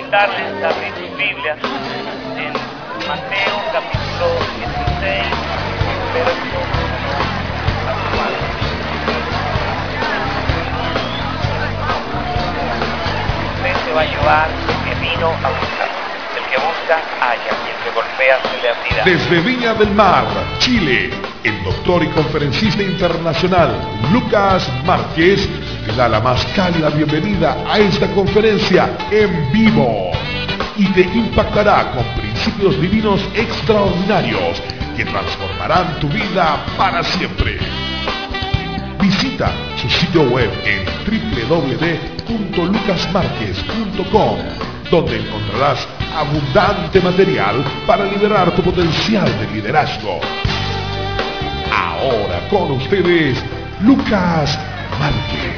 invitarles a abrir sus Biblias en Mateo capítulo 16, verso 4. Usted se va a llevar lo que vino a buscar. El que busca, halla, y el que golpea, se le abrirá. Desde Viña del Mar, Chile, el doctor y conferencista internacional Lucas Márquez te da la más cálida bienvenida a esta conferencia en vivo y te impactará con principios divinos extraordinarios que transformarán tu vida para siempre. Visita su sitio web en www.lucasmarquez.com, donde encontrarás abundante material para liberar tu potencial de liderazgo. Ahora con ustedes, Lucas Márquez.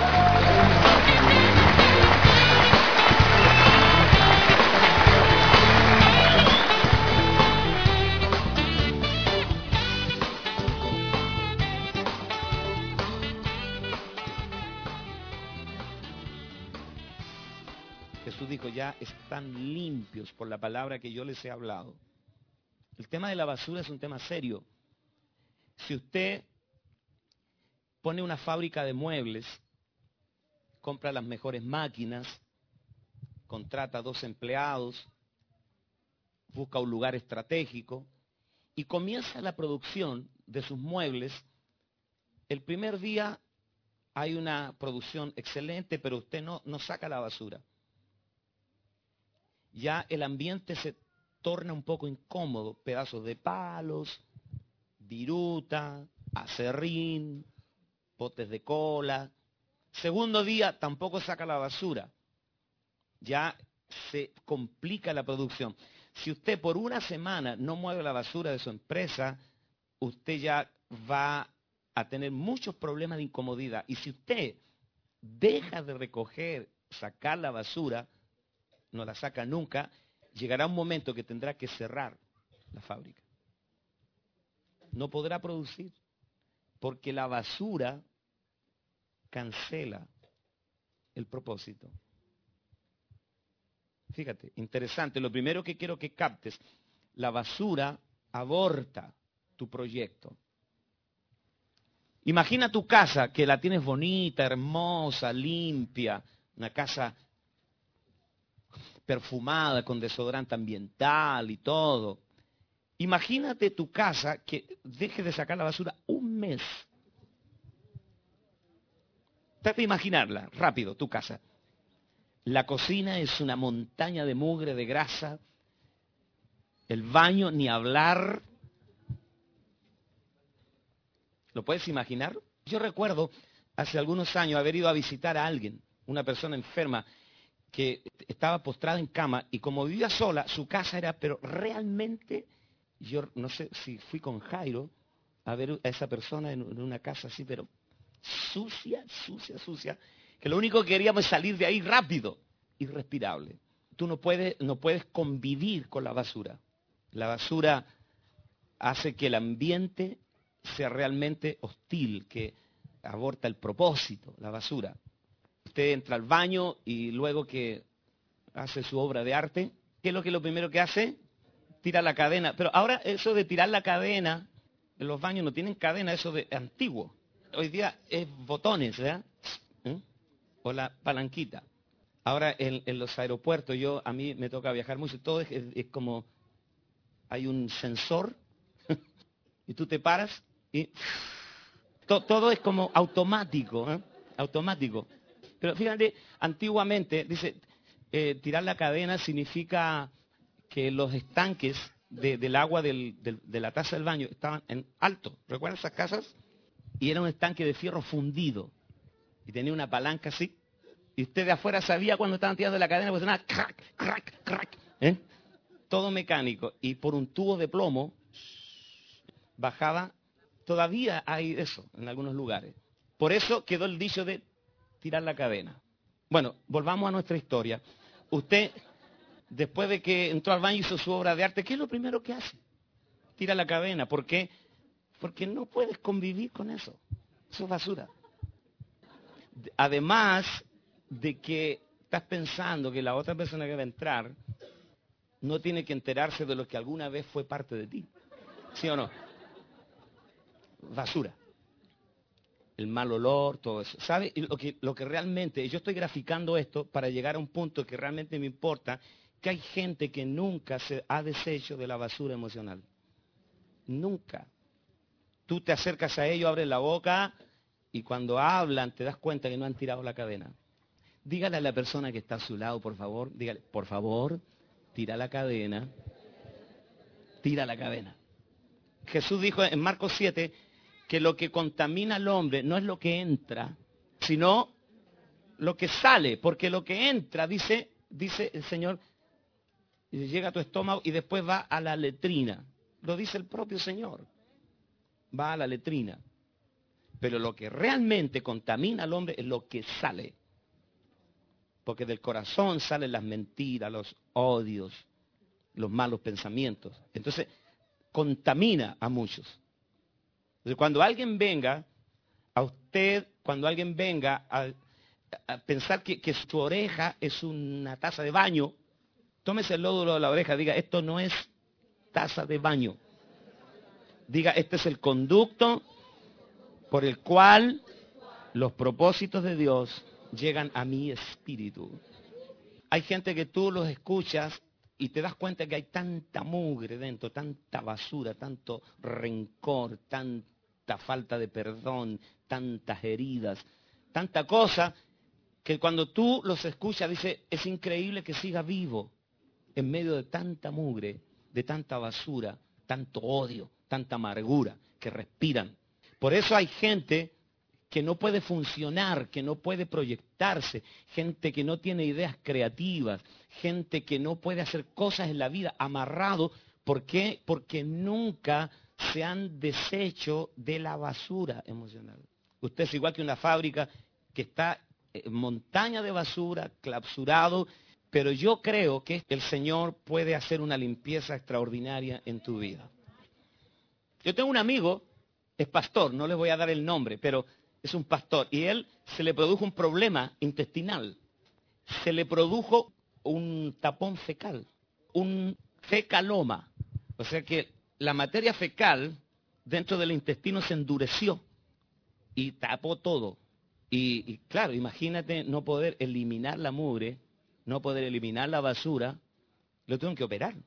Jesús dijo, ya están limpios por la palabra que yo les he hablado. El tema de la basura es un tema serio. Si usted pone una fábrica de muebles, compra las mejores máquinas, contrata 2 empleados, busca un lugar estratégico y comienza la producción de sus muebles, el primer día hay una producción excelente, pero usted no saca la basura. Ya el ambiente se torna un poco incómodo, pedazos de palos, viruta, acerrín, potes de cola. Segundo día tampoco saca la basura. Ya se complica la producción. Si usted por una semana no mueve la basura de su empresa, usted ya va a tener muchos problemas de incomodidad. Y si usted deja de recoger, sacar la basura, no la saca nunca, llegará un momento que tendrá que cerrar la fábrica. No podrá producir, porque la basura cancela el propósito. Fíjate, interesante. Lo primero que quiero que captes, la basura aborta tu proyecto. Imagina tu casa, que la tienes bonita, hermosa, limpia, una casa perfumada con desodorante ambiental y todo. Imagínate tu casa que deje de sacar la basura un mes. Trata de imaginarla, rápido, tu casa. La cocina es una montaña de mugre, de grasa. El baño, ni hablar. ¿Lo puedes imaginar? Yo recuerdo hace algunos años haber ido a visitar a alguien, una persona enferma, que estaba postrada en cama y como vivía sola, su casa era, pero realmente, yo no sé si fui con Jairo a ver a esa persona en una casa así, pero sucia, que lo único que queríamos es salir de ahí rápido, irrespirable. Tú no puedes convivir con la basura. La basura hace que el ambiente sea realmente hostil, que aborta el propósito, la basura. Usted entra al baño y luego que hace su obra de arte, ¿qué es lo primero que hace? Tira la cadena. Pero ahora eso de tirar la cadena, en los baños no tienen cadena, eso de antiguo. Hoy día es botones, ¿verdad? O la palanquita. Ahora en los aeropuertos, a mí me toca viajar mucho, todo es como, hay un sensor y tú te paras y todo es como automático, automático. Pero fíjate, antiguamente, dice, tirar la cadena significa que los estanques del agua de la taza del baño estaban en alto. ¿Recuerdan esas casas? Y era un estanque de fierro fundido. Y tenía una palanca así. Y usted de afuera sabía cuando estaban tirando la cadena, pues sonaba crack, crack, crack. Todo mecánico. Y por un tubo de plomo bajaba. Todavía hay eso en algunos lugares. Por eso quedó el dicho de tirar la cadena. Bueno, volvamos a nuestra historia. Usted, después de que entró al baño y hizo su obra de arte, ¿qué es lo primero que hace? Tira la cadena. ¿Por qué? Porque no puedes convivir con eso. Eso es basura. Además de que estás pensando que la otra persona que va a entrar no tiene que enterarse de lo que alguna vez fue parte de ti. ¿Sí o no? Basura. El mal olor, todo eso. ¿Sabe? Y lo que realmente, yo estoy graficando esto para llegar a un punto que realmente me importa, que hay gente que nunca se ha deshecho de la basura emocional. Nunca. Tú te acercas a ellos, abres la boca y cuando hablan te das cuenta que no han tirado la cadena. Dígale a la persona que está a su lado, por favor, dígale, por favor, tira la cadena. Tira la cadena. Jesús dijo en Marcos 7 que lo que contamina al hombre no es lo que entra, sino lo que sale, porque lo que entra, dice el Señor, llega a tu estómago y después va a la letrina. Lo dice el propio Señor. Va a la letrina. Pero lo que realmente contamina al hombre es lo que sale. Porque del corazón salen las mentiras, los odios, los malos pensamientos. Entonces, contamina a muchos. Entonces, cuando alguien venga a usted, cuando alguien venga a pensar que su oreja es una taza de baño, tómese el lódulo de la oreja, diga, esto no es taza de baño. Diga, este es el conducto por el cual los propósitos de Dios llegan a mi espíritu. Hay gente que tú los escuchas y te das cuenta que hay tanta mugre dentro, tanta basura, tanto rencor, tanta falta de perdón, tantas heridas, tanta cosa, que cuando tú los escuchas, dice, es increíble que siga vivo en medio de tanta mugre, de tanta basura, tanto odio, tanta amargura que respiran. Por eso hay gente que no puede funcionar, que no puede proyectarse, gente que no tiene ideas creativas, gente que no puede hacer cosas en la vida, amarrado. ¿Por qué? Porque nunca se han deshecho de la basura emocional. Usted es igual que una fábrica que está en montaña de basura, clausurado, pero yo creo que el Señor puede hacer una limpieza extraordinaria en tu vida. Yo tengo un amigo, es pastor, no les voy a dar el nombre, pero es un pastor, y él se le produjo un problema intestinal. Se le produjo un tapón fecal, un fecaloma. O sea que la materia fecal dentro del intestino se endureció y tapó todo. Y claro, imagínate no poder eliminar la mugre, no poder eliminar la basura, lo tuvieron que operar.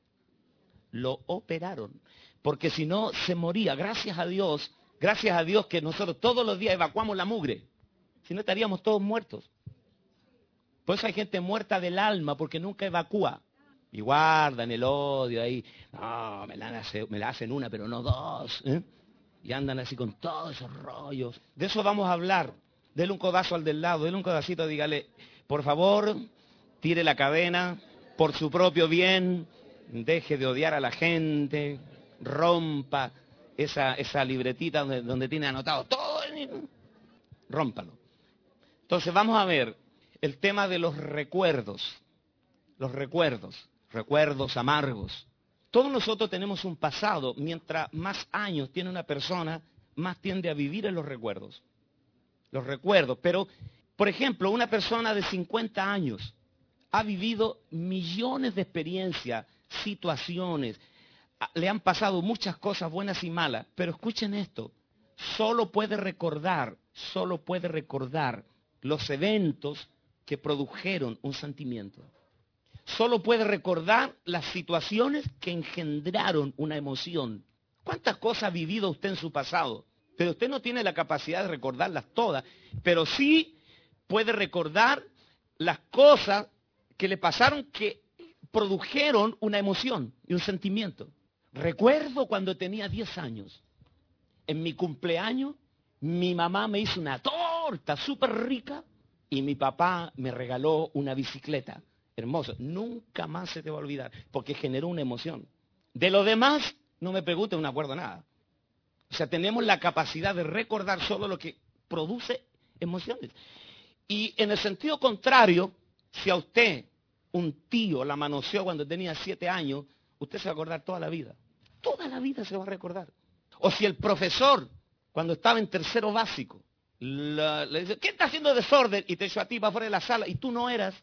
Lo operaron, porque si no se moría. Gracias a Dios que nosotros todos los días evacuamos la mugre, si no estaríamos todos muertos. Por eso hay gente muerta del alma, porque nunca evacúa. Y guardan el odio ahí, no, me la hacen una, pero no dos, ¿eh? Y andan así con todos esos rollos. De eso vamos a hablar. Dele un codazo al del lado, dele un codacito, dígale, por favor, tire la cadena, por su propio bien, deje de odiar a la gente, rompa esa libretita donde tiene anotado todo, rómpalo. Entonces vamos a ver el tema de los recuerdos amargos. Todos nosotros tenemos un pasado. Mientras más años tiene una persona, más tiende a vivir en los recuerdos. Los recuerdos. Pero, por ejemplo, una persona de 50 años ha vivido millones de experiencias, situaciones, le han pasado muchas cosas buenas y malas, pero escuchen esto, solo puede recordar los eventos que produjeron un sentimiento. Solo puede recordar las situaciones que engendraron una emoción. ¿Cuántas cosas ha vivido usted en su pasado? Pero usted no tiene la capacidad de recordarlas todas, pero sí puede recordar las cosas que le pasaron que produjeron una emoción y un sentimiento. Recuerdo cuando tenía 10 años, en mi cumpleaños, mi mamá me hizo una torta súper rica y mi papá me regaló una bicicleta. Hermoso, nunca más se te va a olvidar, porque generó una emoción. De lo demás, no me pregunten, no me acuerdo nada. O sea, tenemos la capacidad de recordar solo lo que produce emociones. Y en el sentido contrario, si a usted un tío la manoseó cuando tenía 7 años, usted se va a acordar toda la vida. Toda la vida se va a recordar. O si el profesor, cuando estaba en tercero básico, le dice, ¿qué está haciendo desorden? Y te echó a ti para fuera de la sala y tú no eras.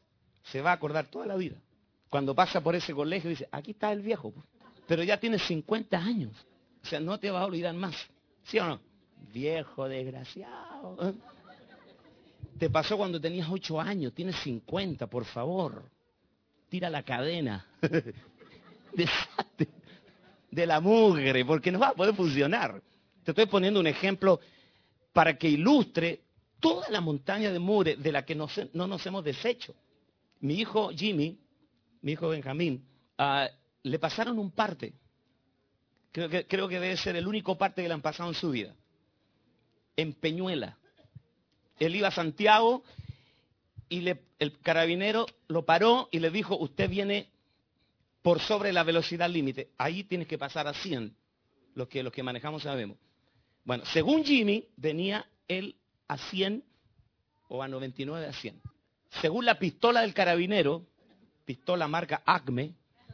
se va a acordar toda la vida. Cuando pasa por ese colegio dice, aquí está el viejo, pero ya tiene 50 años. O sea, no te vas a olvidar más. ¿Sí o no? Viejo desgraciado. ¿Eh? Te pasó cuando tenías 8 años, tienes 50, por favor. Tira la cadena. Deshate de la mugre, porque no va a poder funcionar. Te estoy poniendo un ejemplo para que ilustre toda la montaña de mugre de la que no nos hemos deshecho. Mi hijo Jimmy, mi hijo Benjamín, le pasaron un parte. Creo que debe ser el único parte que le han pasado en su vida. En Peñuela. Él iba a Santiago y el carabinero lo paró y le dijo, usted viene por sobre la velocidad límite. Ahí tienes que pasar a 100. Los que manejamos sabemos. Bueno, según Jimmy, venía él a 100 o a 99 a 100. Según la pistola del carabinero, pistola marca Acme,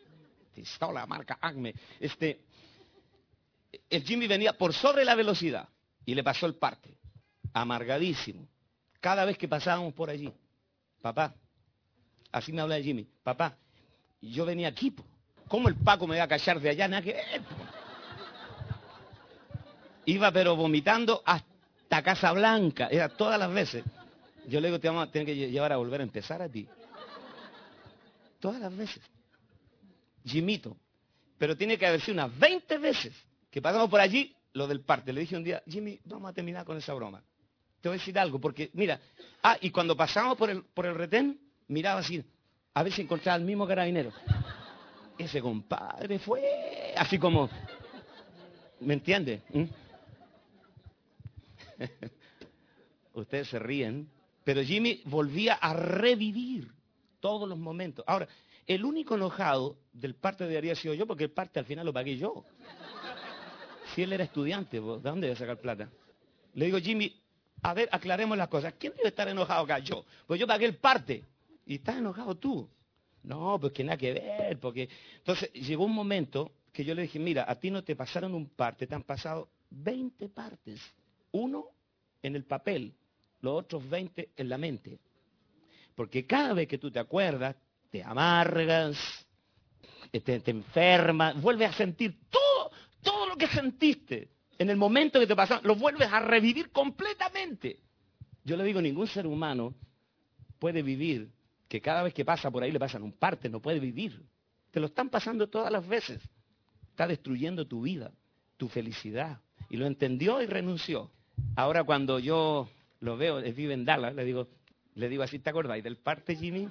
el Jimmy venía por sobre la velocidad y le pasó el parte. Amargadísimo. Cada vez que pasábamos por allí, papá, así me habla de Jimmy, papá, yo venía aquí, ¿cómo el Paco me va a callar de allá? Nada que ver, Iba pero vomitando hasta Casablanca, era todas las veces. Yo le digo, te vamos a tener que llevar a volver a empezar a ti. Todas las veces. Jimito. Pero tiene que haber sido unas 20 veces que pasamos por allí, lo del parte. Le dije un día, Jimmy, vamos a terminar con esa broma. Te voy a decir algo, porque mira, y cuando pasamos por el retén, miraba así, a ver si encontraba al mismo carabinero. Ese compadre fue así como, ¿me entiende? Ustedes se ríen, pero Jimmy volvía a revivir todos los momentos. Ahora, el único enojado del parte debería sido yo, porque el parte al final lo pagué yo. Si él era estudiante, ¿de dónde iba a sacar plata? Le digo, Jimmy, a ver, aclaremos las cosas. ¿Quién debe estar enojado acá? Yo. Pues yo pagué el parte. Y estás enojado tú. No, pues que nada que ver, porque... Entonces, llegó un momento que yo le dije, mira, a ti no te pasaron un parte, te han pasado 20 partes. Uno en el papel, los otros 20 en la mente. Porque cada vez que tú te acuerdas, te amargas, te enfermas, vuelves a sentir todo lo que sentiste en el momento que te pasó, lo vuelves a revivir completamente. Yo le digo, ningún ser humano puede vivir que cada vez que pasa por ahí le pasan un parte, no puede vivir. Te lo están pasando todas las veces. Está destruyendo tu vida, tu felicidad. Y lo entendió y renunció. Ahora cuando yo lo veo, él vive en Dallas, le digo así, ¿te acordáis del parte, Jimmy?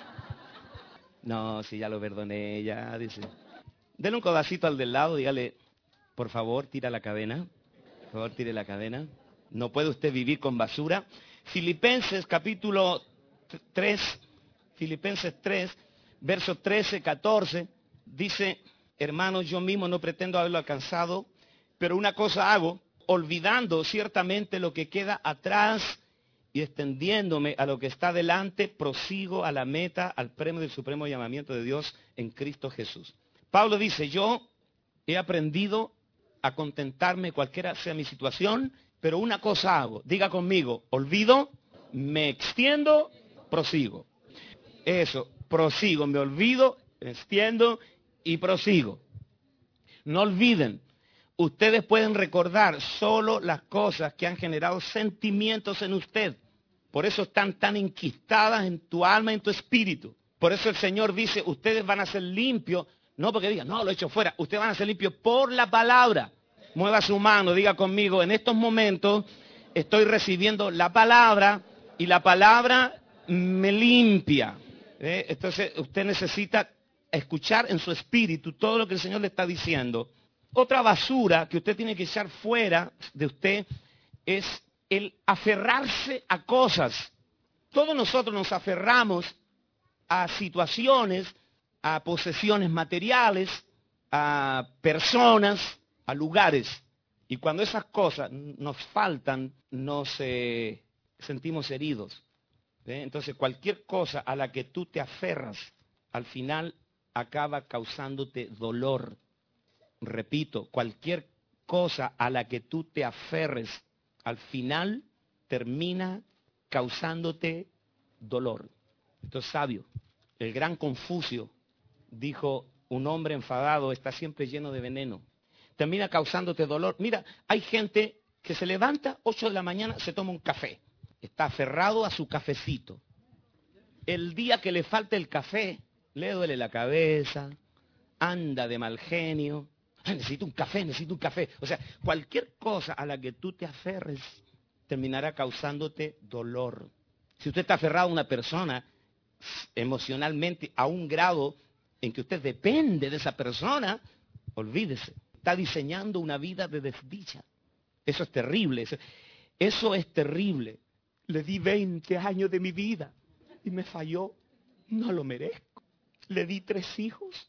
No, sí, ya lo perdoné, ya, dice. Dele un codacito al del lado, dígale, por favor, tira la cadena. Por favor, tire la cadena. No puede usted vivir con basura. Filipenses capítulo 3, Filipenses 3, versos 13, 14, dice, hermanos, yo mismo no pretendo haberlo alcanzado, pero una cosa hago, olvidando ciertamente lo que queda atrás y extendiéndome a lo que está delante, prosigo a la meta, al premio del supremo llamamiento de Dios en Cristo Jesús. Pablo dice, yo he aprendido a contentarme cualquiera sea mi situación, pero una cosa hago, diga conmigo, olvido, me extiendo, prosigo. Eso, prosigo, me olvido, me extiendo y prosigo. No olviden, ustedes pueden recordar solo las cosas que han generado sentimientos en usted. Por eso están tan enquistadas en tu alma y en tu espíritu. Por eso el Señor dice, ustedes van a ser limpios, no porque digan, no, lo he hecho fuera. Ustedes van a ser limpios por la palabra. Mueva su mano, diga conmigo, en estos momentos estoy recibiendo la palabra y la palabra me limpia. Entonces usted necesita escuchar en su espíritu todo lo que el Señor le está diciendo. Otra basura que usted tiene que echar fuera de usted es el aferrarse a cosas. Todos nosotros nos aferramos a situaciones, a posesiones materiales, a personas, a lugares. Y cuando esas cosas nos faltan, nos sentimos heridos. Entonces cualquier cosa a la que tú te aferras, al final acaba causándote dolor. Repito, cualquier cosa a la que tú te aferres, al final termina causándote dolor. Esto es sabio. El gran Confucio dijo, un hombre enfadado está siempre lleno de veneno. Termina causándote dolor. Mira, hay gente que se levanta 8 de la mañana, se toma un café. Está aferrado a su cafecito. El día que le falte el café, le duele la cabeza, anda de mal genio. Ay, necesito un café, necesito un café. O sea, cualquier cosa a la que tú te aferres terminará causándote dolor. Si usted está aferrado a una persona emocionalmente a un grado en que usted depende de esa persona, olvídese. Está diseñando una vida de desdicha. Eso es terrible. Eso es terrible. Le di 20 años de mi vida y me falló. No lo merezco. Le di 3 hijos.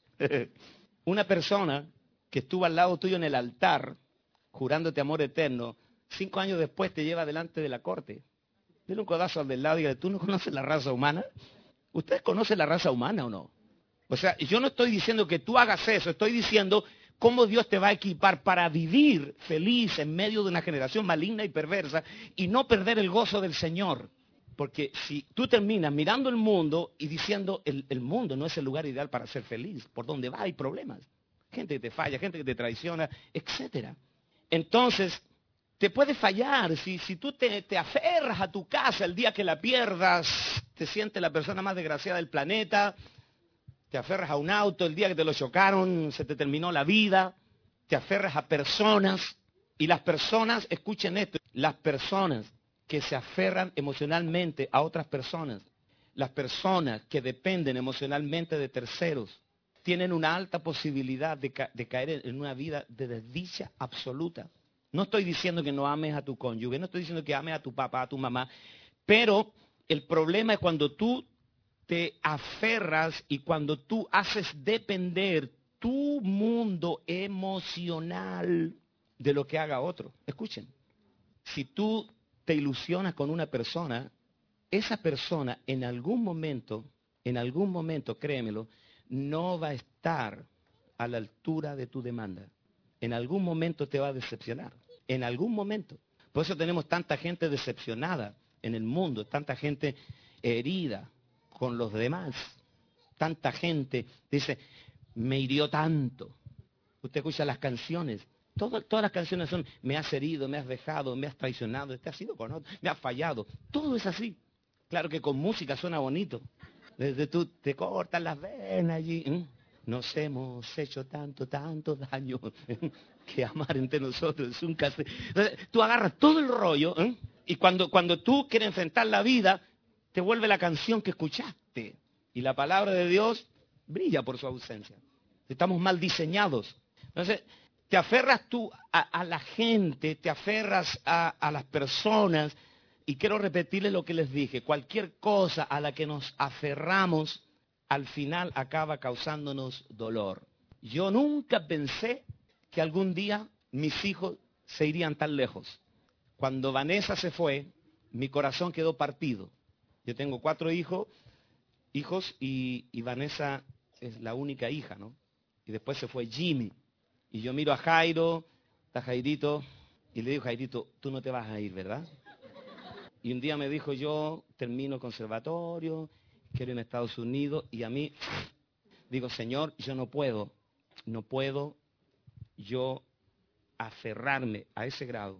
Una persona que estuvo al lado tuyo en el altar, jurándote amor eterno, 5 años después te lleva delante de la corte. Dile un codazo al del lado y diga, ¿tú no conoces la raza humana? ¿Ustedes conocen la raza humana o no? O sea, yo no estoy diciendo que tú hagas eso, estoy diciendo cómo Dios te va a equipar para vivir feliz en medio de una generación maligna y perversa y no perder el gozo del Señor. Porque si tú terminas mirando el mundo y diciendo, el mundo no es el lugar ideal para ser feliz, por donde va hay problemas. Gente que te falla, gente que te traiciona, etc. Entonces, te puede fallar. Si tú te aferras a tu casa el día que la pierdas, te sientes la persona más desgraciada del planeta. Te aferras a un auto, el día que te lo chocaron, se te terminó la vida. Te aferras a personas. Y las personas, escuchen esto, las personas que se aferran emocionalmente a otras personas, las personas que dependen emocionalmente de terceros, tienen una alta posibilidad de caer en una vida de desdicha absoluta. No estoy diciendo que no ames a tu cónyuge, no estoy diciendo que ames a tu papá, a tu mamá, pero el problema es cuando tú te aferras y cuando tú haces depender tu mundo emocional de lo que haga otro. Escuchen, si tú te ilusionas con una persona, esa persona en algún momento, créemelo, no va a estar a la altura de tu demanda. En algún momento te va a decepcionar. En algún momento. Por eso tenemos tanta gente decepcionada en el mundo, tanta gente herida con los demás. Tanta gente dice, me hirió tanto. Usted escucha las canciones. Todas las canciones son, me has herido, me has dejado, me has traicionado, te has ido con otro, me has fallado. Todo es así. Claro que con música suena bonito. Desde tú te cortas las venas allí. Nos hemos hecho tanto daño que amar entre nosotros es un castigo. Entonces, tú agarras todo el rollo y cuando tú quieres enfrentar la vida, te vuelve la canción que escuchaste. Y la palabra de Dios brilla por su ausencia. Estamos mal diseñados. Entonces, te aferras tú a la gente, te aferras a las personas. Y quiero repetirles lo que les dije. Cualquier cosa a la que nos aferramos, al final acaba causándonos dolor. Yo nunca pensé que algún día mis hijos se irían tan lejos. Cuando Vanessa se fue, mi corazón quedó partido. Yo tengo 4 hijos y Vanessa es la única hija, ¿no? Y después se fue Jimmy. Y yo miro a Jairo, está Jairito, y le digo, Jairito, tú no te vas a ir, ¿verdad? Y un día me dijo, yo termino conservatorio, quiero irme a Estados Unidos, y a mí, digo, Señor, yo no puedo yo aferrarme a ese grado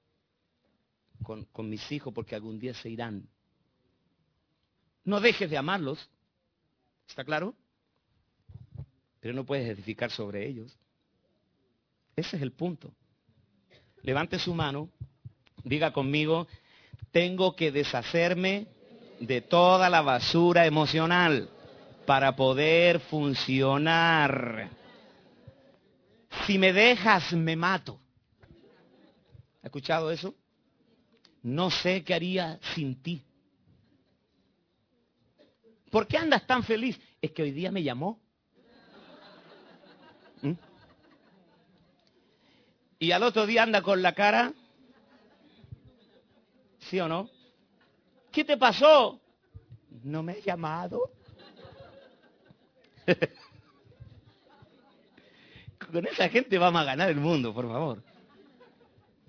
con mis hijos, porque algún día se irán. No dejes de amarlos, ¿está claro? Pero no puedes edificar sobre ellos. Ese es el punto. Levante su mano, diga conmigo, tengo que deshacerme de toda la basura emocional para poder funcionar. Si me dejas, me mato. ¿Has escuchado eso? No sé qué haría sin ti. ¿Por qué andas tan feliz? Es que hoy día me llamó. Y al otro día anda con la cara. ¿Sí o no? ¿Qué te pasó? No me he llamado. Con esa gente vamos a ganar el mundo, por favor.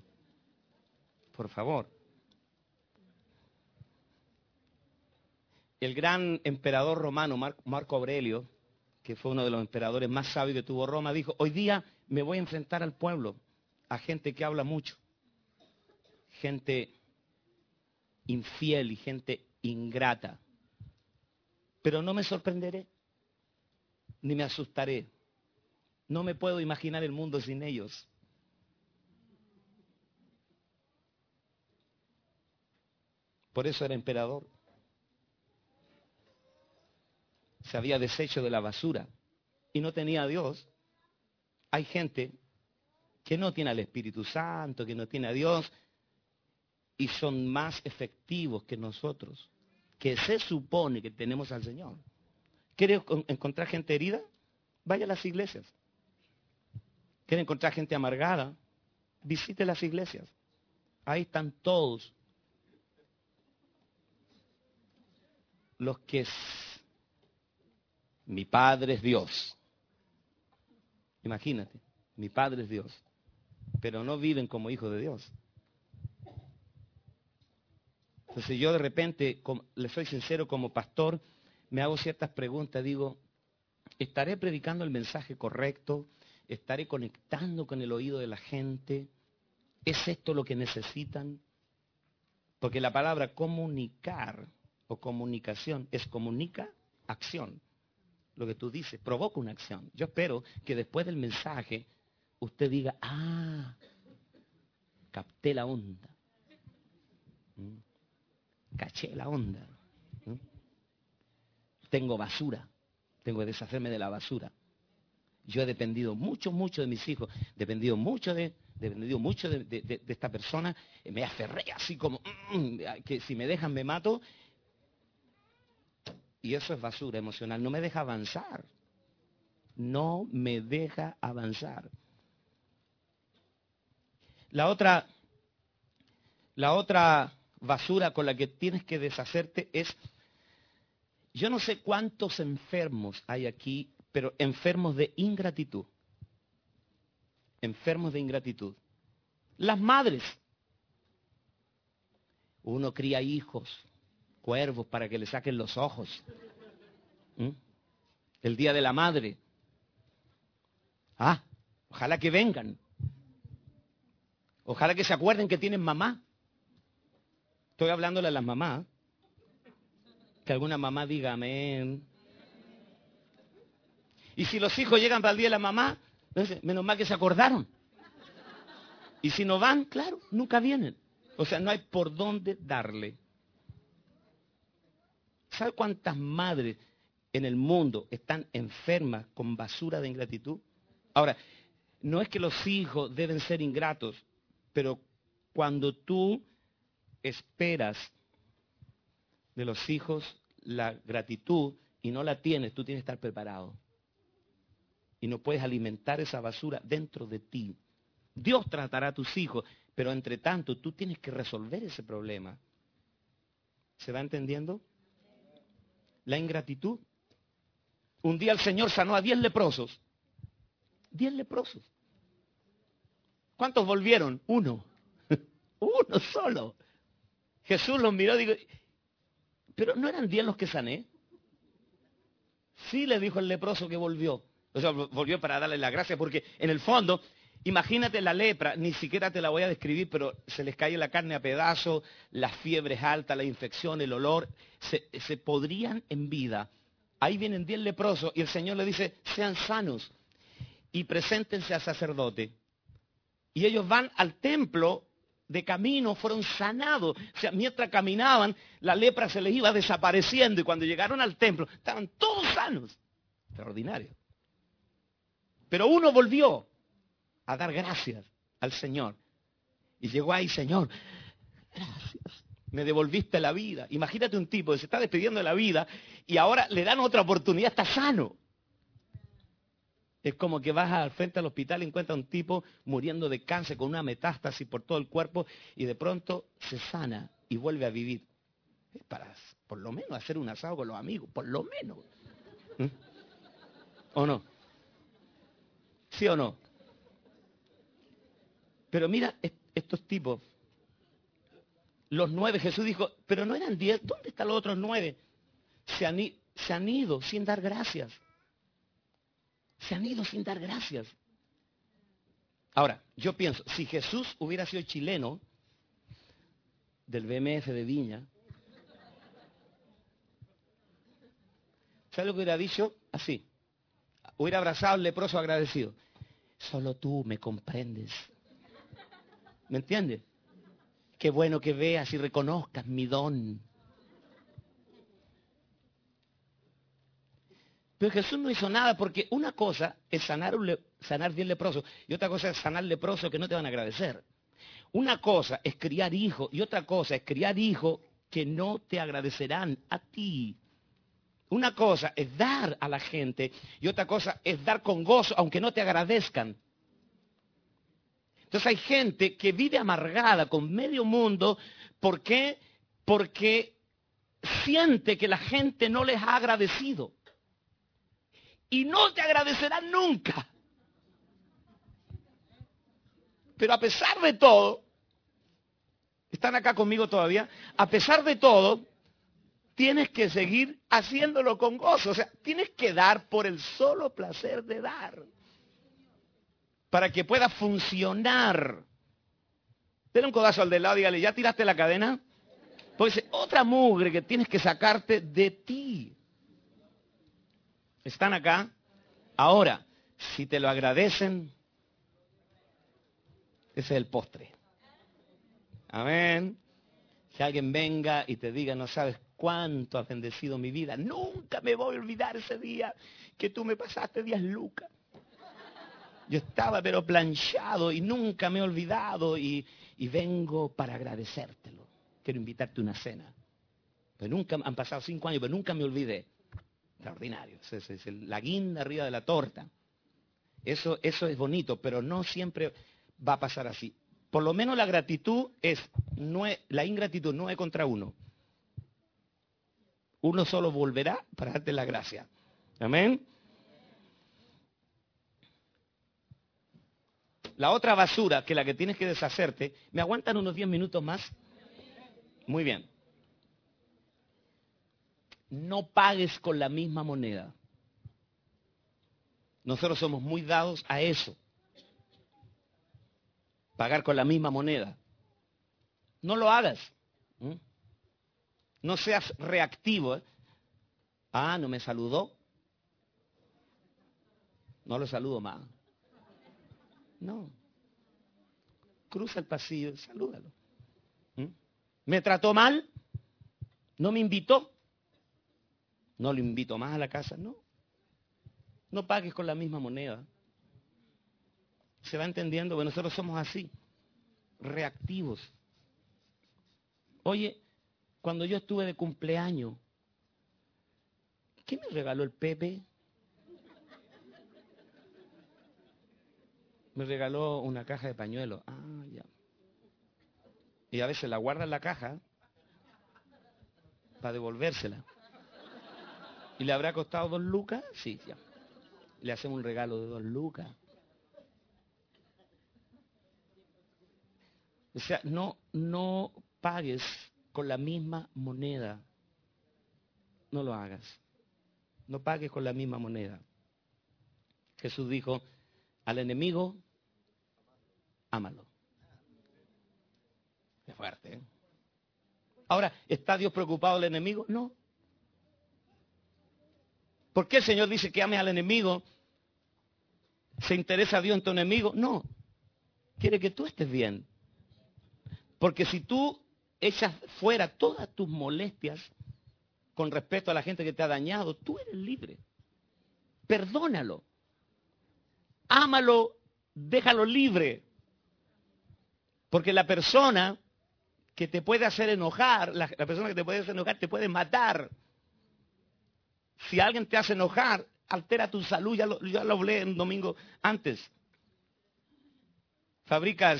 Por favor. El gran emperador romano, Marco Aurelio, que fue uno de los emperadores más sabios que tuvo Roma, dijo, hoy día me voy a enfrentar al pueblo, a gente que habla mucho, gente infiel y gente ingrata. Pero no me sorprenderé, ni me asustaré. No me puedo imaginar el mundo sin ellos. Por eso era emperador. Se había deshecho de la basura y no tenía a Dios. Hay gente que no tiene al Espíritu Santo, que no tiene a Dios y son más efectivos que nosotros, que se supone que tenemos al Señor. ¿Quiere encontrar gente herida? Vaya a las iglesias. ¿Quiere encontrar gente amargada? Visite las iglesias. Ahí están todos los que mi Padre es Dios. Imagínate, mi Padre es Dios, pero no viven como hijos de Dios. Entonces yo de repente, le soy sincero, como pastor, me hago ciertas preguntas, digo, ¿estaré predicando el mensaje correcto? ¿Estaré conectando con el oído de la gente? ¿Es esto lo que necesitan? Porque la palabra comunicar o comunicación es comunica acción. Lo que tú dices provoca una acción. Yo espero que después del mensaje usted diga, capté la onda. Caché la onda. Tengo basura. Tengo que deshacerme de la basura. Yo he dependido mucho de mis hijos. Dependido mucho de esta persona. Me aferré así como, que si me dejan me mato. Y eso es basura emocional. No me deja avanzar. No me deja avanzar. La otra basura con la que tienes que deshacerte es, yo no sé cuántos enfermos hay aquí, pero enfermos de ingratitud. Enfermos de ingratitud. Las madres. Uno cría hijos, cuervos para que le saquen los ojos. El día de la madre. Ojalá que vengan. Ojalá que se acuerden que tienen mamá. Estoy hablándole a las mamás. Que alguna mamá diga amén. Y si los hijos llegan para el día de la mamá, menos mal que se acordaron. Y si no van, claro, nunca vienen. O sea, no hay por dónde darle. ¿Sabe cuántas madres en el mundo están enfermas con basura de ingratitud? Ahora, no es que los hijos deben ser ingratos, pero cuando tú esperas de los hijos la gratitud y no la tienes, tú tienes que estar preparado. Y no puedes alimentar esa basura dentro de ti. Dios tratará a tus hijos, pero entre tanto tú tienes que resolver ese problema. ¿Se va entendiendo? La ingratitud. Un día el Señor sanó a 10 leprosos. 10 leprosos. ¿Cuántos volvieron? Uno. Uno solo. Jesús los miró y dijo, ¿pero no eran 10 los que sané? Sí, le dijo el leproso que volvió. O sea, volvió para darle la gracia, porque en el fondo, imagínate la lepra, ni siquiera te la voy a describir, pero se les cae la carne a pedazos, las fiebres altas, la infección, el olor, se podrían en vida. Ahí vienen 10 leprosos y el Señor le dice, sean sanos y preséntense al sacerdote. Y ellos van al templo, de camino fueron sanados. O sea, mientras caminaban, la lepra se les iba desapareciendo y cuando llegaron al templo, estaban todos sanos. Extraordinario. Pero uno volvió a dar gracias al Señor. Y llegó ahí, Señor, gracias, me devolviste la vida. Imagínate un tipo que se está despidiendo de la vida y ahora le dan otra oportunidad, está sano. Es como que vas al frente al hospital y encuentras a un tipo muriendo de cáncer con una metástasis por todo el cuerpo y de pronto se sana y vuelve a vivir. Es para, por lo menos, hacer un asado con los amigos, por lo menos. ¿O no? ¿Sí o no? Pero mira estos tipos. Los 9, Jesús dijo, pero no eran 10, ¿dónde están los otros 9? se han ido sin dar gracias. Se han ido sin dar gracias. Ahora, yo pienso, si Jesús hubiera sido chileno, del BMF de Viña, ¿sabes lo que hubiera dicho? Así. Hubiera abrazado al leproso agradecido. Solo tú me comprendes. ¿Me entiendes? Qué bueno que veas y reconozcas mi don. Pero Jesús no hizo nada porque una cosa es sanar 10 leprosos y otra cosa es sanar leprosos que no te van a agradecer. Una cosa es criar hijos y otra cosa es criar hijos que no te agradecerán a ti. Una cosa es dar a la gente y otra cosa es dar con gozo aunque no te agradezcan. Entonces hay gente que vive amargada con medio mundo. ¿Por qué? Porque siente que la gente no les ha agradecido. Y no te agradecerán nunca. Pero a pesar de todo, ¿están acá conmigo todavía? A pesar de todo, tienes que seguir haciéndolo con gozo. O sea, tienes que dar por el solo placer de dar. Para que pueda funcionar. Denle un codazo al de lado y dígale, ¿ya tiraste la cadena? Pues otra mugre que tienes que sacarte de ti. ¿Están acá? Ahora, si te lo agradecen, ese es el postre. Amén. Que alguien venga y te diga, no sabes cuánto has bendecido mi vida. Nunca me voy a olvidar ese día que tú me pasaste 10 lucas. Yo estaba pero planchado y nunca me he olvidado y vengo para agradecértelo. Quiero invitarte a una cena. Pero nunca, han pasado 5 años, pero nunca me olvidé. Extraordinario. Es la guinda arriba de la torta. Eso es bonito, pero no siempre va a pasar así. Por lo menos la gratitud la ingratitud no es contra uno. Uno solo volverá para darte la gracia. Amén. La otra basura, que la que tienes que deshacerte, ¿me aguantan unos 10 minutos más? Muy bien. No pagues con la misma moneda. Nosotros somos muy dados a eso. Pagar con la misma moneda. No lo hagas. No seas reactivo. Ah, no me saludó. No lo saludo más. No. Cruza el pasillo y salúdalo. ¿Me trató mal? ¿No me invitó? ¿No lo invito más a la casa? No. No pagues con la misma moneda. ¿Se va entendiendo? Bueno, nosotros somos así, reactivos. Oye, cuando yo estuve de cumpleaños, ¿qué me regaló el Pepe? Me regaló una caja de pañuelos. Ah, ya. Y a veces la guarda en la caja para devolvérsela. ¿Y le habrá costado 2 lucas? Sí, ya. Le hacemos un regalo de 2 lucas. O sea, no pagues con la misma moneda. No lo hagas. No pagues con la misma moneda. Jesús dijo, al enemigo, ámalo. Es fuerte, ¿eh? Ahora, ¿está Dios preocupado del enemigo? No. ¿Por qué el Señor dice que ames al enemigo? ¿Se interesa Dios en tu enemigo? No. Quiere que tú estés bien. Porque si tú echas fuera todas tus molestias con respecto a la gente que te ha dañado, tú eres libre. Perdónalo. Ámalo, déjalo libre. Porque la persona que te puede hacer enojar, la persona que te puede hacer enojar te puede matar. Si alguien te hace enojar, altera tu salud, ya lo hablé un domingo antes. Fabricas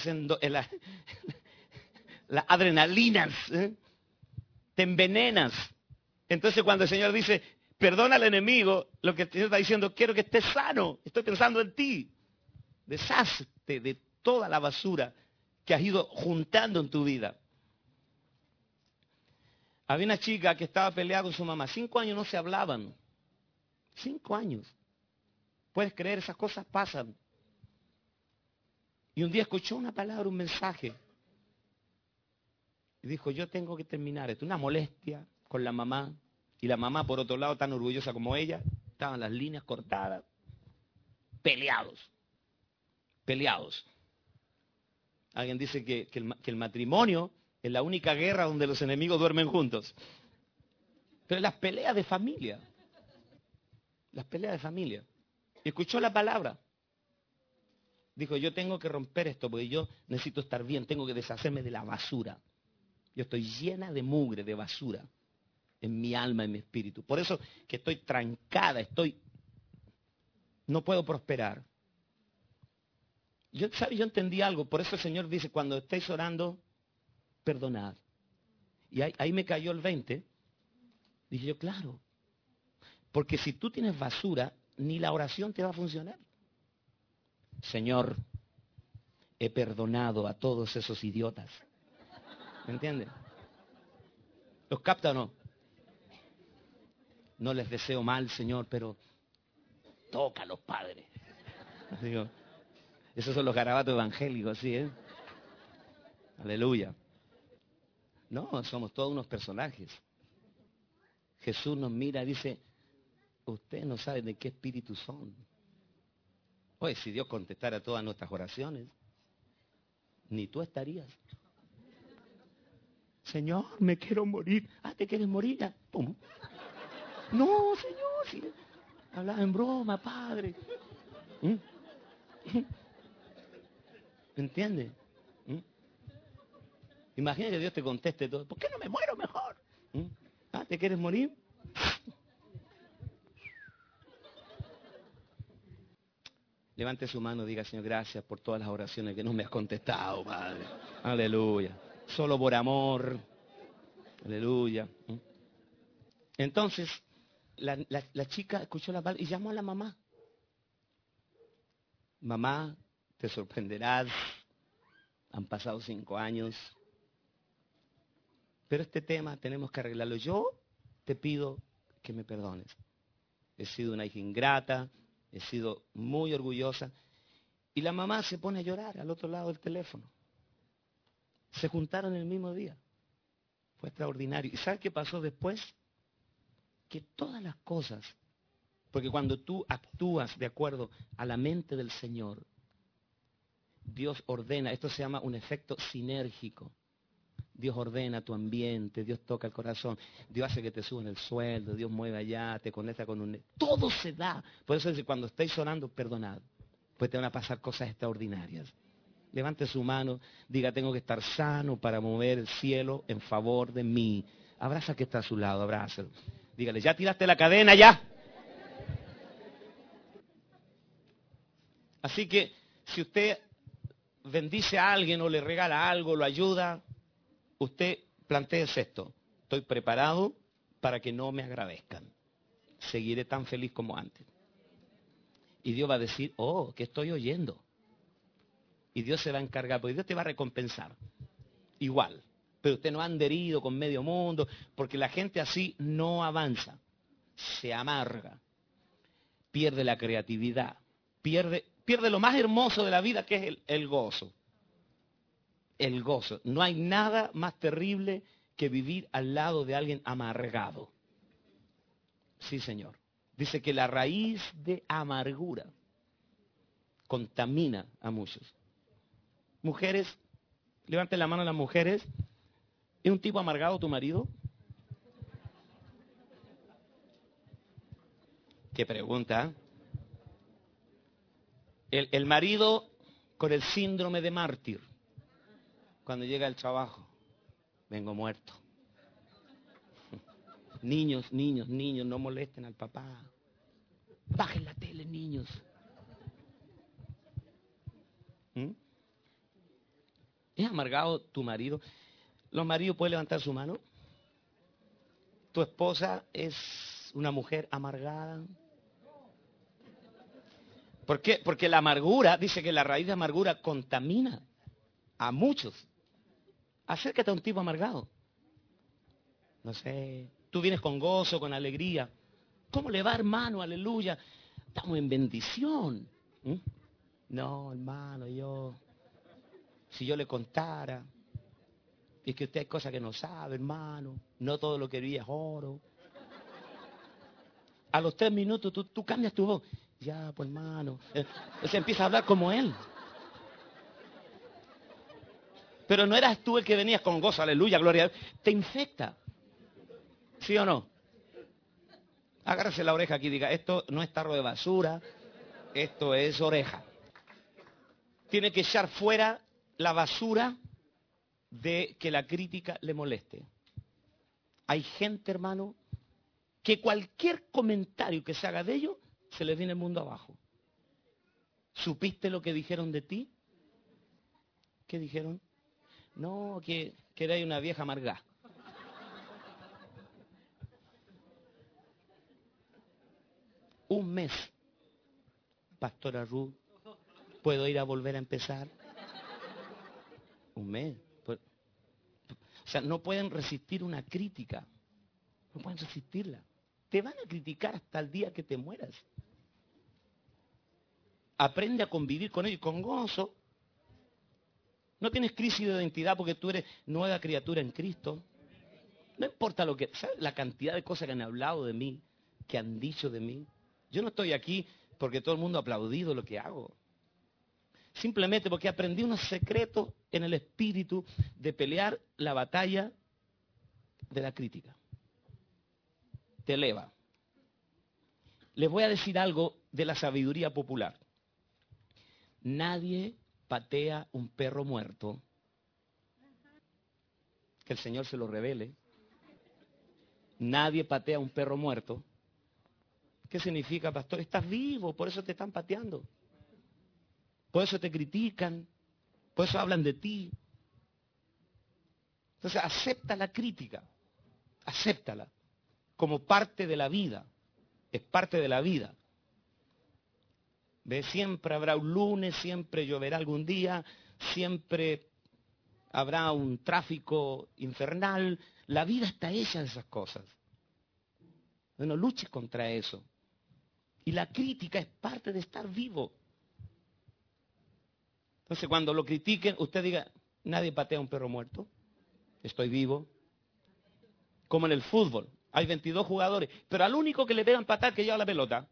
las adrenalinas, te envenenas. Entonces cuando el Señor dice, perdona al enemigo, lo que el Señor está diciendo, quiero que estés sano, estoy pensando en ti. Deshazte de toda la basura que has ido juntando en tu vida. Había una chica que estaba peleada con su mamá. 5 años no se hablaban. 5 años. ¿Puedes creer? Esas cosas pasan. Y un día escuchó una palabra, un mensaje. Y dijo, yo tengo que terminar esto. Una molestia con la mamá. Y la mamá, por otro lado, tan orgullosa como ella. Estaban las líneas cortadas. Peleados. Peleados. Alguien dice que el matrimonio es la única guerra donde los enemigos duermen juntos. Pero las peleas de familia. Las peleas de familia. Y escuchó la palabra. Dijo, yo tengo que romper esto porque yo necesito estar bien. Tengo que deshacerme de la basura. Yo estoy llena de mugre, de basura. En mi alma, en mi espíritu. Por eso que estoy trancada, no puedo prosperar. Yo entendí algo. Por eso el Señor dice, cuando estéis orando, perdonad. Y ahí me cayó el 20. Dije yo, claro. Porque si tú tienes basura, ni la oración te va a funcionar. Señor, he perdonado a todos esos idiotas. ¿Me entiendes? ¿Los capta o no? No les deseo mal, Señor, pero tócalos, Padre. Digo, esos son los garabatos evangélicos, ¿sí? Aleluya. No, somos todos unos personajes. Jesús nos mira y dice, ustedes no saben de qué espíritu son. Oye, si Dios contestara todas nuestras oraciones, ni tú estarías. Señor, me quiero morir. Ah, ¿te quieres morir? Ya. Pum. No, Señor, si hablaba en broma, Padre. ¿Entiendes? Imagina que Dios te conteste todo. ¿Por qué no me muero mejor? Ah, ¿te quieres morir? Levante su mano y diga, Señor, gracias por todas las oraciones que no me has contestado, Padre. Aleluya. Solo por amor. Aleluya. Entonces, la chica escuchó la palabra y llamó a la mamá. Mamá, te sorprenderás. Han pasado 5 años. Pero este tema tenemos que arreglarlo. Yo te pido que me perdones. He sido una hija ingrata. He sido muy orgullosa. Y la mamá se pone a llorar al otro lado del teléfono. Se juntaron el mismo día. Fue extraordinario. ¿Y sabes qué pasó después? Que todas las cosas, porque cuando tú actúas de acuerdo a la mente del Señor, Dios ordena, esto se llama un efecto sinérgico. Dios ordena tu ambiente, Dios toca el corazón, Dios hace que te suban el sueldo, Dios mueve allá, te conecta con un... Todo se da. Por eso dice, cuando estéis orando, perdonad. Pues te van a pasar cosas extraordinarias. Levante su mano, diga, tengo que estar sano para mover el cielo en favor de mí. Abraza que está a su lado, abrázalo. Dígale, ¿ya tiraste la cadena ya? Así que si usted bendice a alguien o le regala algo, lo ayuda, usted plantea esto. Estoy preparado para que no me agradezcan. Seguiré tan feliz como antes. Y Dios va a decir, oh, ¿qué estoy oyendo? Y Dios se va a encargar, porque Dios te va a recompensar. Igual. Pero usted no anda herido con medio mundo, porque la gente así no avanza. Se amarga. Pierde la creatividad. Pierde lo más hermoso de la vida, que es el gozo. El gozo. No hay nada más terrible que vivir al lado de alguien amargado. Sí, Señor. Dice que la raíz de amargura contamina a muchos. Mujeres, levanten la mano a las mujeres. ¿Es un tipo amargado tu marido? ¿Qué pregunta? El marido con el síndrome de mártir. Cuando llega al trabajo, vengo muerto. Niños, no molesten al papá. Bajen la tele, niños. ¿Es amargado tu marido? ¿Los maridos pueden levantar su mano? ¿Tu esposa es una mujer amargada? ¿Por qué? Porque la amargura, dice que la raíz de amargura contamina a muchos. Acércate a un tipo amargado. No sé. Tú vienes con gozo, con alegría. ¿Cómo le va, hermano? Aleluya. Estamos en bendición. ¿Mm? No, hermano, si yo le contara, es que usted hay cosas que no sabe, hermano. No todo lo que brilla es oro. A los 3 minutos tú cambias tu voz. Ya, pues hermano. Se empieza a hablar como él. Pero no eras tú el que venías con gozo, aleluya, gloria a Dios. Te infecta. ¿Sí o no? Agárrese la oreja aquí y diga, esto no es tarro de basura, esto es oreja. Tiene que echar fuera la basura de que la crítica le moleste. Hay gente, hermano, que cualquier comentario que se haga de ellos, se les viene el mundo abajo. ¿Supiste lo que dijeron de ti? ¿Qué dijeron? No, que eres una vieja amargada. Un mes, Pastora Ruth, ¿puedo ir a volver a empezar? Un mes. O sea, no pueden resistir una crítica. No pueden resistirla. Te van a criticar hasta el día que te mueras. Aprende a convivir con ellos con gozo. No tienes crisis de identidad porque tú eres nueva criatura en Cristo. No importa lo que... ¿Sabes la cantidad de cosas que han hablado de mí? Que han dicho de mí. Yo no estoy aquí porque todo el mundo ha aplaudido lo que hago. Simplemente porque aprendí unos secretos en el espíritu de pelear la batalla de la crítica. Te eleva. Les voy a decir algo de la sabiduría popular. Nadie patea un perro muerto. Que el Señor se lo revele. Nadie patea un perro muerto. ¿Qué significa, pastor? Estás vivo, por eso te están pateando. Por eso te critican. Por eso hablan de ti. Entonces, acepta la crítica. Acéptala. Como parte de la vida. Es parte de la vida. ¿Ves? Siempre habrá un lunes, siempre lloverá algún día, siempre habrá un tráfico infernal. La vida está hecha de esas cosas. No luches contra eso. Y la crítica es parte de estar vivo. Entonces, cuando lo critiquen, usted diga, nadie patea a un perro muerto. Estoy vivo. Como en el fútbol. Hay 22 jugadores, pero al único que le pegan patada que lleva la pelota.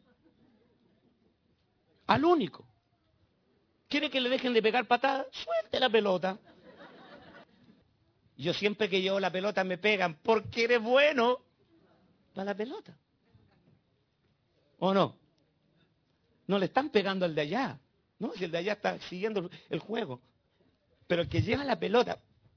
Al único. ¿Quiere que le dejen de pegar patadas? Suelte la pelota. Yo siempre que llevo la pelota me pegan porque eres bueno para la pelota. ¿O no? No le están pegando al de allá. No, si el de allá está siguiendo el juego. Pero el que lleva la pelota,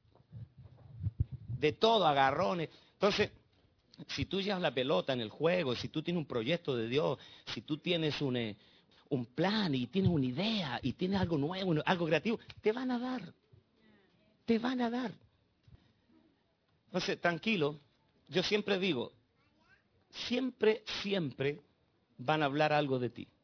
de todo, agarrones. Entonces, si tú llevas la pelota en el juego, si tú tienes un proyecto de Dios, si tú tienes un plan y tienes una idea y tienes algo nuevo, algo creativo, te van a dar. Te van a dar. Entonces, tranquilo, yo siempre digo, siempre van a hablar algo de ti.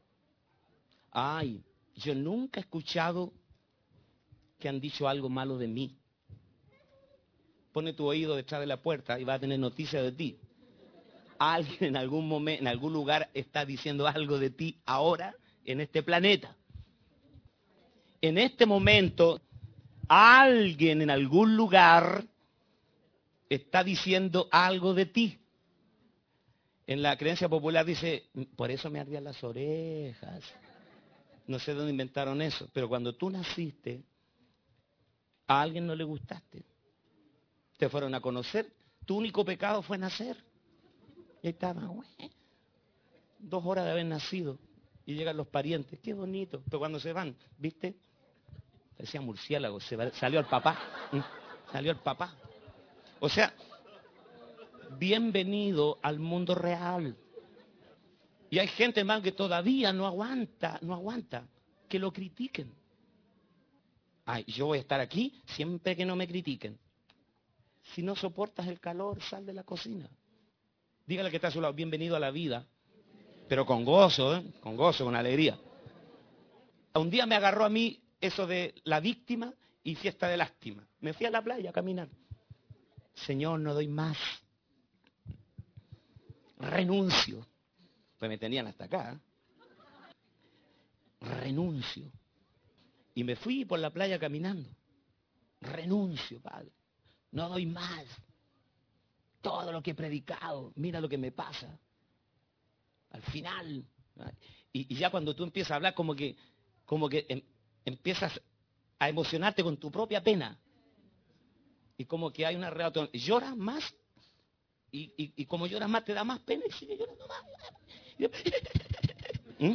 Ay, yo nunca he escuchado que han dicho algo malo de mí. Pone tu oído detrás de la puerta y va a tener noticias de ti. Alguien en algún momento, en algún lugar está diciendo algo de ti ahora en este planeta. En este momento, alguien en algún lugar está diciendo algo de ti. En la creencia popular dice, por eso me ardían las orejas. No sé dónde inventaron eso, pero cuando tú naciste, a alguien no le gustaste. Te fueron a conocer, tu único pecado fue nacer. Y ahí estaba, 2 horas de haber nacido. Y llegan los parientes, qué bonito. Pero cuando se van, ¿viste? Parecía murciélago, salió el papá. Salió el papá. O sea, bienvenido al mundo real. Y hay gente, hermano, que todavía no aguanta que lo critiquen. Ay, yo voy a estar aquí siempre que no me critiquen. Si no soportas el calor, sal de la cocina. Dígale que está a su lado, bienvenido a la vida. Pero con gozo, ¿eh? Con gozo, con alegría. Un día me agarró a mí eso de la víctima y fiesta de lástima. Me fui a la playa a caminar. Señor, no doy más. Renuncio. Pues me tenían hasta acá. Renuncio. Y me fui por la playa caminando. Renuncio, Padre. No doy más. Todo lo que he predicado, mira lo que me pasa. Al final. Y ya cuando tú empiezas a hablar, como que empiezas a emocionarte con tu propia pena. Y como que hay una relación. Lloras más. Y como lloras más, te da más pena y sigue llorando más. ¿Mm?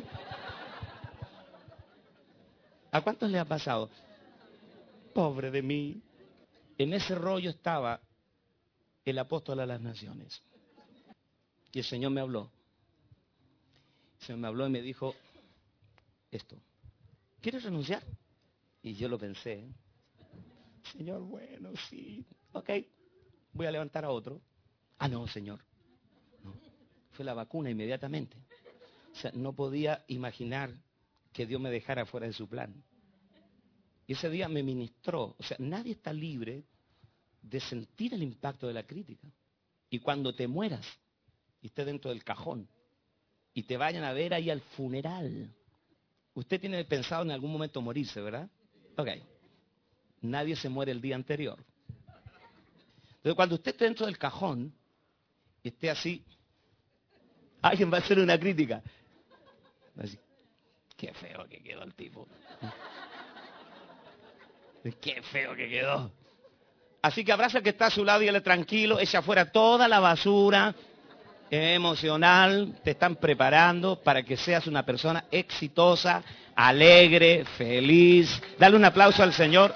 ¿A cuántos le ha pasado? Pobre de mí. En ese rollo estaba el apóstol a las naciones. Y el Señor me habló. El Señor me habló y me dijo esto. ¿Quieres renunciar? Y yo lo pensé. Señor, bueno, sí. Ok. Voy a levantar a otro. Ah, no, Señor. No. Fue la vacuna inmediatamente. O sea, no podía imaginar que Dios me dejara fuera de su plan. Y ese día me ministró. O sea, nadie está libre de sentir el impacto de la crítica. Y cuando te mueras y estés dentro del cajón y te vayan a ver ahí al funeral, usted tiene pensado en algún momento morirse, ¿verdad? Ok. Nadie se muere el día anterior. Entonces, cuando usted esté dentro del cajón y esté así, alguien va a hacer una crítica. Va a decir, qué feo que quedó el tipo. Qué feo que quedó. Así que abraza al que está a su lado y dile tranquilo, echa fuera toda la basura emocional. Te están preparando para que seas una persona exitosa, alegre, feliz. Dale un aplauso al Señor.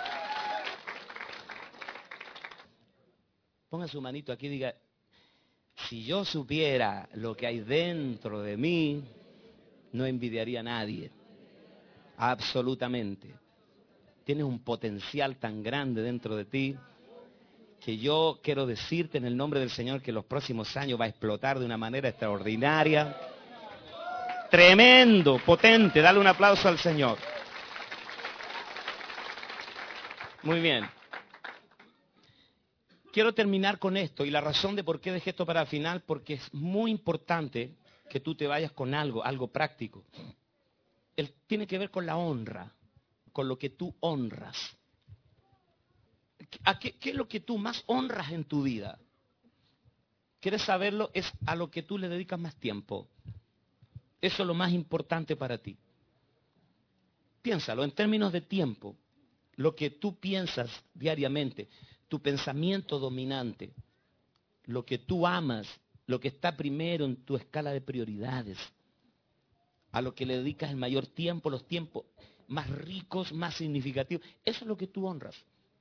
Ponga su manito aquí y diga, si yo supiera lo que hay dentro de mí, no envidiaría a nadie. Absolutamente. Tienes un potencial tan grande dentro de ti que yo quiero decirte en el nombre del Señor que los próximos años va a explotar de una manera extraordinaria. Tremendo, potente. Dale un aplauso al Señor. Muy bien. Quiero terminar con esto y la razón de por qué dejé esto para el final, porque es muy importante que tú te vayas con algo práctico. Tiene que ver con la honra, con lo que tú honras. ¿Qué es lo que tú más honras en tu vida? ¿Quieres saberlo? Es a lo que tú le dedicas más tiempo. Eso es lo más importante para ti. Piénsalo en términos de tiempo. Lo que tú piensas diariamente, tu pensamiento dominante, lo que tú amas, lo que está primero en tu escala de prioridades, a lo que le dedicas el mayor tiempo, los tiempos más ricos, más significativos. Eso es lo que tú honras.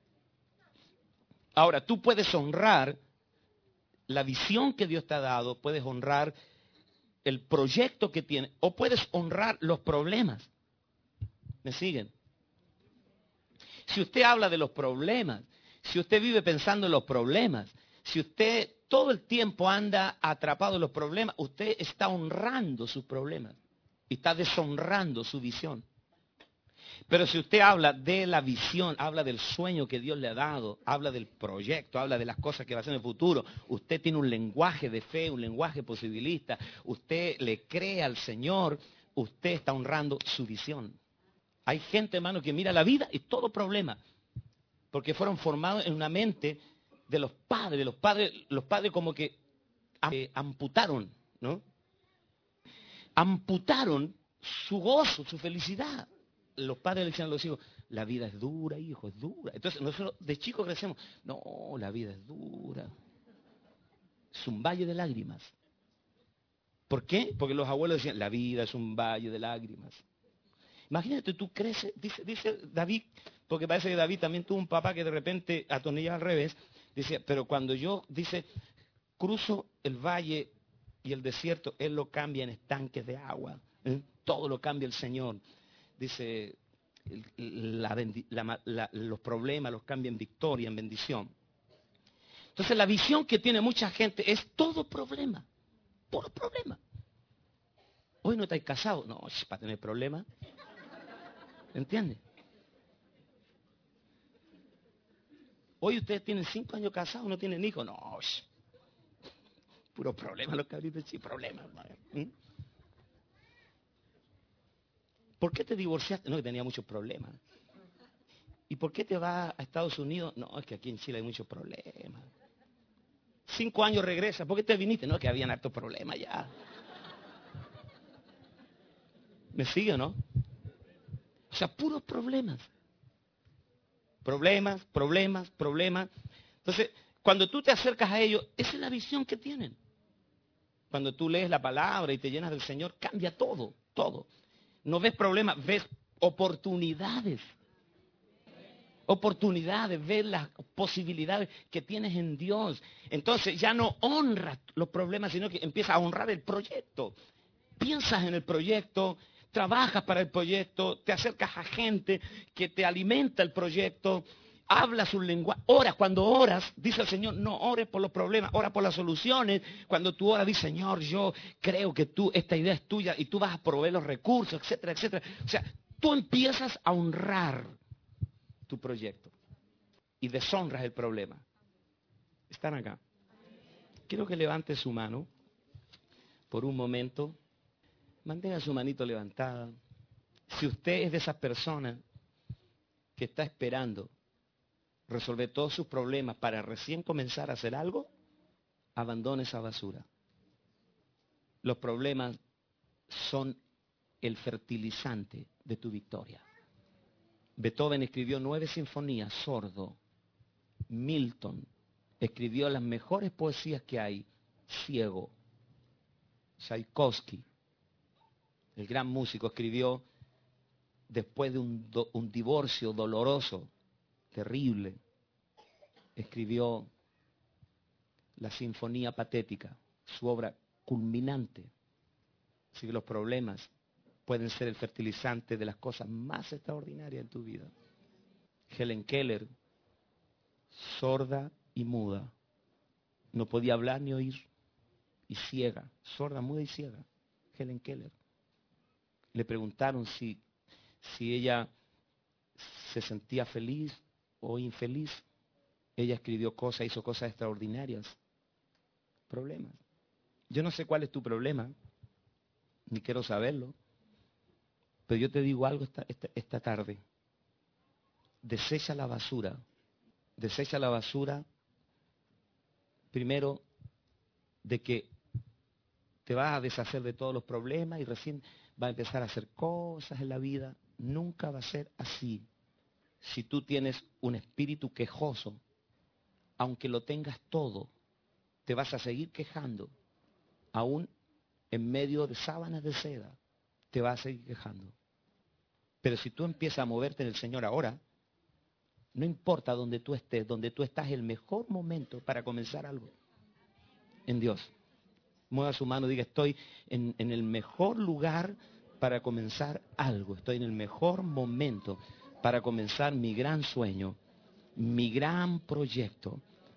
Ahora, tú puedes honrar la visión que Dios te ha dado, puedes honrar el proyecto que tienes, o puedes honrar los problemas. ¿Me siguen? Si usted habla de los problemas, si usted vive pensando en los problemas, si usted todo el tiempo anda atrapado en los problemas, usted está honrando sus problemas y está deshonrando su visión. Pero si usted habla de la visión, habla del sueño que Dios le ha dado, habla del proyecto, habla de las cosas que va a hacer en el futuro, usted tiene un lenguaje de fe, un lenguaje posibilista, usted le cree al Señor, usted está honrando su visión. Hay gente, hermano, que mira la vida y todo problema, porque fueron formados en una mente de los padres. Los padres como que amputaron, ¿no? Amputaron su gozo, su felicidad. Los padres le decían a los hijos, la vida es dura, hijo, es dura. Entonces nosotros de chicos crecemos, no, la vida es dura. Es un valle de lágrimas. ¿Por qué? Porque los abuelos decían, la vida es un valle de lágrimas. Imagínate, tú creces, dice David, porque parece que David también tuvo un papá que de repente atornillaba al revés, dice, pero cuando yo, dice, cruzo el valle y el desierto, Él lo cambia en estanques de agua. Todo lo cambia el Señor. Dice, los problemas los cambia en victoria, en bendición. Entonces la visión que tiene mucha gente es todo problema, puro problema. Hoy no estáis casados, no, es para tener problemas. ¿Entiendes? Hoy ustedes tienen 5 años casados, no tienen hijos. No, puro problema los cabritos, sí, problemas. ¿Por qué te divorciaste? No, que tenía muchos problemas. ¿Y por qué te vas a Estados Unidos? No, es que aquí en Chile hay muchos problemas. 5 años regresa. ¿Por qué te viniste? No, que habían hartos problemas ya. ¿Me sigue o no? O sea, puros problemas. Problemas, problemas, problemas. Entonces, cuando tú te acercas a ellos, esa es la visión que tienen. Cuando tú lees la palabra y te llenas del Señor, cambia todo, todo. No ves problemas, ves oportunidades. Oportunidades, ves las posibilidades que tienes en Dios. Entonces ya no honras los problemas, sino que empiezas a honrar el proyecto. Piensas en el proyecto, trabajas para el proyecto, te acercas a gente que te alimenta el proyecto, hablas un lenguaje, oras. Cuando oras, dice el Señor, no ores por los problemas, ora por las soluciones. Cuando tú oras, dice, Señor, yo creo que esta idea es tuya y tú vas a proveer los recursos, etcétera, etcétera. O sea, tú empiezas a honrar tu proyecto y deshonras el problema. ¿Están acá? Quiero que levante su mano por un momento. Mantenga su manito levantada. Si usted es de esas personas que está esperando resolver todos sus problemas para recién comenzar a hacer algo, abandone esa basura. Los problemas son el fertilizante de tu victoria. Beethoven escribió 9 sinfonías, sordo. Milton escribió las mejores poesías que hay, ciego. Tchaikovsky, el gran músico, escribió después de un divorcio doloroso, terrible, escribió la Sinfonía Patética, su obra culminante. Así que los problemas pueden ser el fertilizante de las cosas más extraordinarias en tu vida. Helen Keller, sorda y muda, no podía hablar ni oír, y ciega, sorda, muda y ciega. Helen Keller. Le preguntaron si ella se sentía feliz o infeliz. Ella escribió cosas, hizo cosas extraordinarias. Problemas. Yo no sé cuál es tu problema, ni quiero saberlo, pero yo te digo algo esta tarde. Desecha la basura. Desecha la basura, primero, de que te vas a deshacer de todos los problemas y recién vas a empezar a hacer cosas en la vida. Nunca va a ser así. Si tú tienes un espíritu quejoso, aunque lo tengas todo, te vas a seguir quejando. Aún en medio de sábanas de seda, te vas a seguir quejando. Pero si tú empiezas a moverte en el Señor ahora, no importa donde tú estés, donde tú estás es el mejor momento para comenzar algo. En Dios. Mueva su mano y diga, estoy en el mejor lugar para comenzar algo. Estoy en el mejor momento para comenzar mi gran sueño, mi gran proyecto.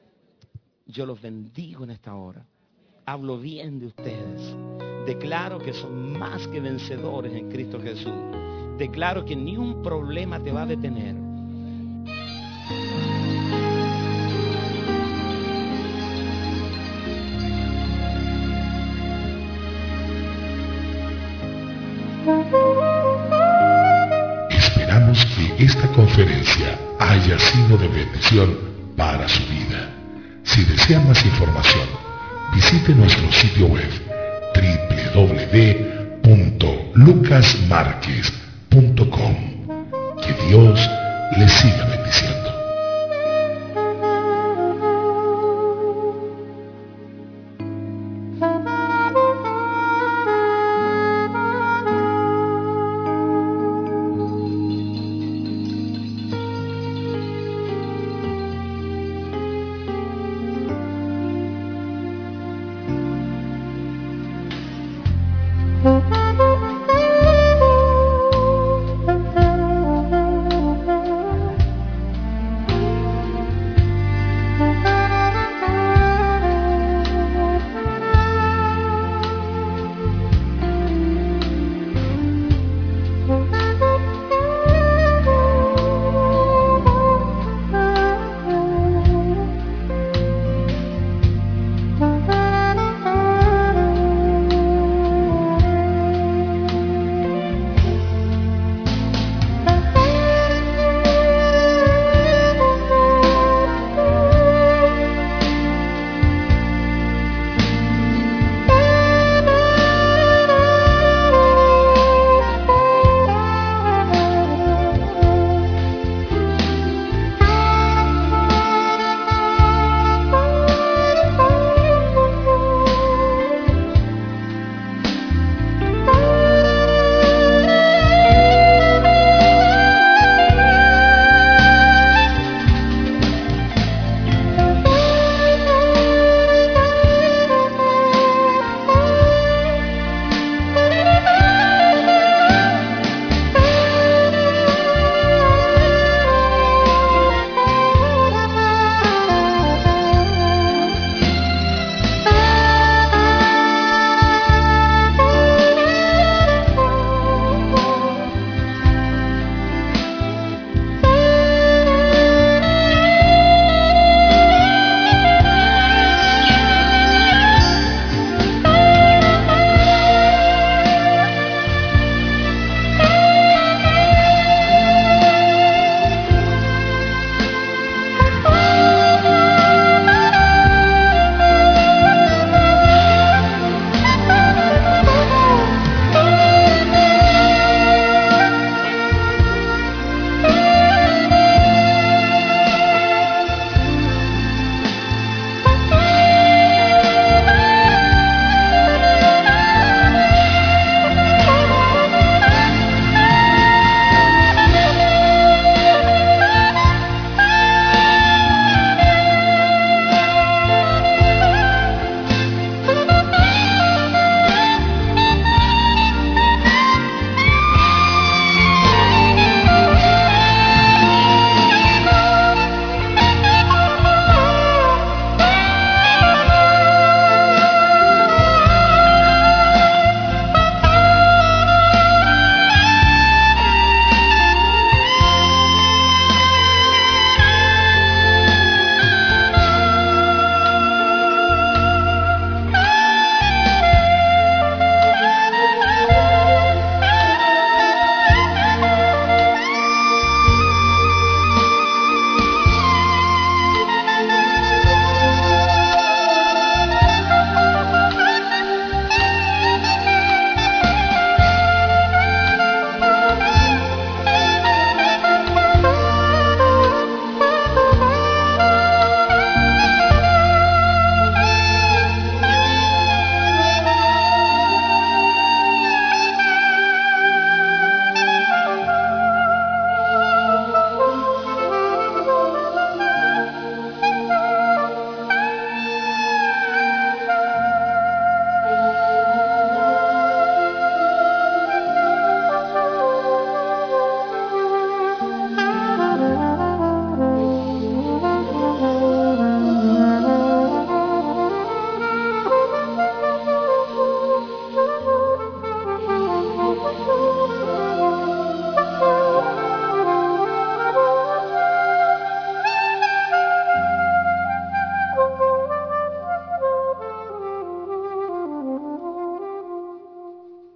Yo los bendigo en esta hora. Hablo bien de ustedes. Declaro que son más que vencedores en Cristo Jesús. Declaro que ni un problema te va a detener. Esperamos que esta conferencia haya sido de bendición para su vida. Si desea más información, visite nuestro sitio web www.lucasmarquez.com. Que Dios le siga bendiciendo.